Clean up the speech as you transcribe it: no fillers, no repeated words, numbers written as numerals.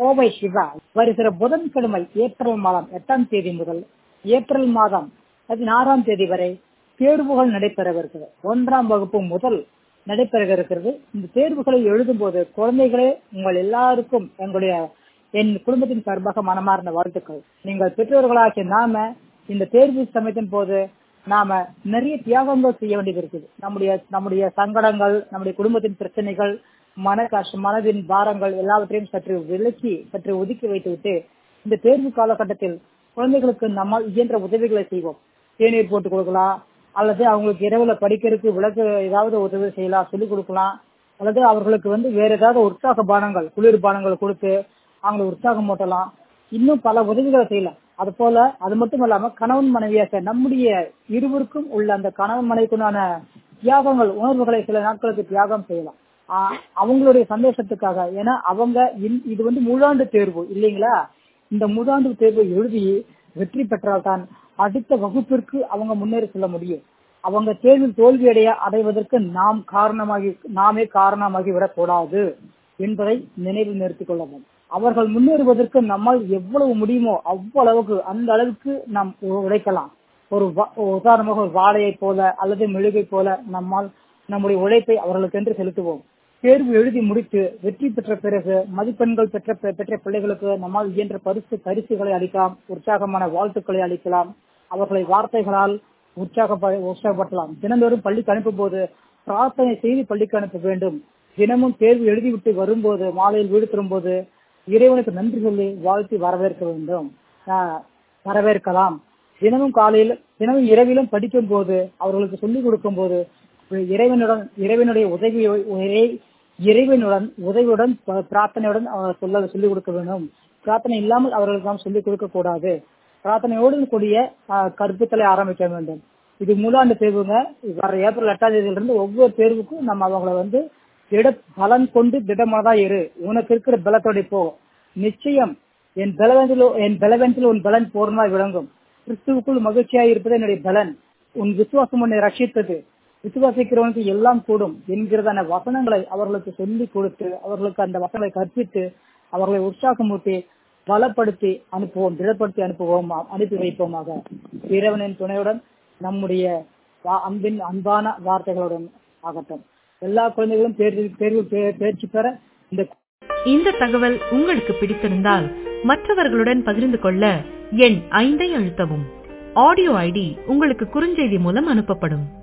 கோவை சிவா. வருகிற புதன்கிழமை ஏப்ரல் மாதம் 8ஆம் தேதி முதல் ஏப்ரல் மாதம் 16ஆம் தேதி வரை தேர்வுகள் நடைபெறவிருக்கிறது. 1ஆம் வகுப்பு முதல் நடைபெற இருக்கிறது. இந்த தேர்வுகளை எழுதும் போது குழந்தைகளே, உங்கள் எல்லாருக்கும் என் குடும்பத்தின் சார்பாக மனமார்ந்த வாழ்த்துக்கள். நீங்கள் பெற்றோர்களாகிய நாம இந்த தேர்வு சமயத்தின் போது நாம நிறைய தியாகங்கள் செய்ய வேண்டியது இருக்குது. நம்முடைய சங்கடங்கள், நம்முடைய குடும்பத்தின் பிரச்சனைகள், மனதின் பாரங்கள் எல்லாவற்றையும் சற்று ஒதுக்கி வைத்துவிட்டு இந்த தேர்வு காலகட்டத்தில் குழந்தைகளுக்கு நம்மால் இயன்ற உதவிகளை செய்வோம். தேநீர் போட்டு கொடுக்கலாம், அல்லது அவங்களுக்கு இரவுல படிக்கிறதுக்கு விளக்கு ஏதாவது உதவி செய்யலாம், சொல்லிக் கொடுக்கலாம், அல்லது அவர்களுக்கு வேற ஏதாவது உற்சாக பானங்கள், குளிர் பானங்கள் கொடுத்து அவங்களை உற்சாகம் மூட்டலாம். இன்னும் பல உதவிகளை செய்யலாம். அது போல அது மட்டும் இல்லாம கணவன் மனைவியாக நம்முடைய இருவருக்கும் உள்ள அந்த கணவன் மனைவிக்குண்டான தியாகங்கள், உணர்வுகளை சில நாட்களுக்கு தியாகம் செய்யலாம். அவங்களுடைய சந்தோஷத்துக்காக. ஏன்னா இது முழாண்டு தேர்வு இல்லைங்களா? இந்த முழாண்டு தேர்வை எழுதி வெற்றி பெற்றால்தான் அடுத்த வகுப்பிற்கு அவங்க முன்னேறி செல்ல முடியும். அவங்க தேர்வில் தோல்வி அடைவதற்கு நாமே காரணமாகி விடக்கூடாது என்பதை நினைவில் நிறுத்திக் கொள்ளவும். அவர்கள் முன்னேறுவதற்கு நம்மால் எவ்வளவு முடியுமோ அவ்வளவுக்கு அந்த அளவுக்கு நாம் உழைக்கலாம். உதாரணமாக ஒரு வாழையை போல அல்லது மெழுகை போல நம்முடைய உழைப்பை அவர்களுக்கென்று செலுத்துவோம். தேர்வு எழுதி முடித்து வெற்றி பெற்ற பிறகு மதிப்பெண்கள் பெற்ற பிள்ளைகளுக்கு நம்மால் இயன்ற பரிசுகளை அளிக்கலாம், உற்சாகமான வாழ்த்துக்களை அளிக்கலாம், அவர்களை வார்த்தைகளால் உற்சாகப்படுத்தலாம். தினந்தோறும் பள்ளிக்கு அனுப்பும் போது பிரார்த்தனை செய்து பள்ளிக்கு அனுப்ப வேண்டும். தினமும் தேர்வு எழுதிவிட்டு வரும்போது, மாலையில் வீடு திரும்போது இறைவனுக்கு நன்றி சொல்லி வாழ்த்தி வரவேற்கலாம். தினமும் இரவிலும் படிக்கும் போது, அவர்களுக்கு சொல்லிக் கொடுக்கும் போது இறைவனுடைய உதவியுடன் பிரார்த்தனையுடன் சொல்லிக் கொடுக்க வேண்டும். பிரார்த்தனை இல்லாமல் அவர்களுக்கு நாம் சொல்லிக் கொடுக்க கூடாது. பிரார்த்தனையோடு கூடிய கற்பித்தலை ஆரம்பிக்க வேண்டும். இது முழாண்டு தேர்வுங்க. வர ஏப்ரல் 8ஆம் தேதியிலிருந்து ஒவ்வொரு தேர்வுக்கும் நம்ம அவங்களை பலன் கொண்டு திடமாதான் இரு, உனக்கு இருக்கிற பலத்தோட போ. நிச்சயம் என் பலவென்றில் உன் பலன் பூர்ணமாய் விளங்கும். கிறிஸ்துவுக்குள் மகிழ்ச்சியாய் இருப்பது என்னுடைய பலன். உன் விசுவாசம் உன்னை ரட்சித்தது. விசுவாசிக்கிறவனுக்கு எல்லாம் கூடும் என்கிறதான வசனங்களை அவர்களுக்கு சொல்லிக் கொடுத்து, அவர்களுக்கு அந்த வசனங்களை கற்பித்து, அவர்களை உற்சாகமூட்டி பலப்படுத்தி அனுப்புவோம், திடப்படுத்தி அனுப்பி வைப்போமாக. இறைவனின் துணையுடன் நம்முடைய அன்பான வார்த்தைகளுடன் ஆகட்டும். எல்லா குழந்தைகளும் தேர்வில் தேர்ச்சி பெற இந்த தகவல் உங்களுக்கு பிடித்திருந்தால் மற்றவர்களுடன் பகிர்ந்து கொள்ள எண் 5 அழுத்தவும். ஆடியோ ஐடி உங்களுக்கு குறுஞ்செய்தி மூலம் அனுப்பப்படும்.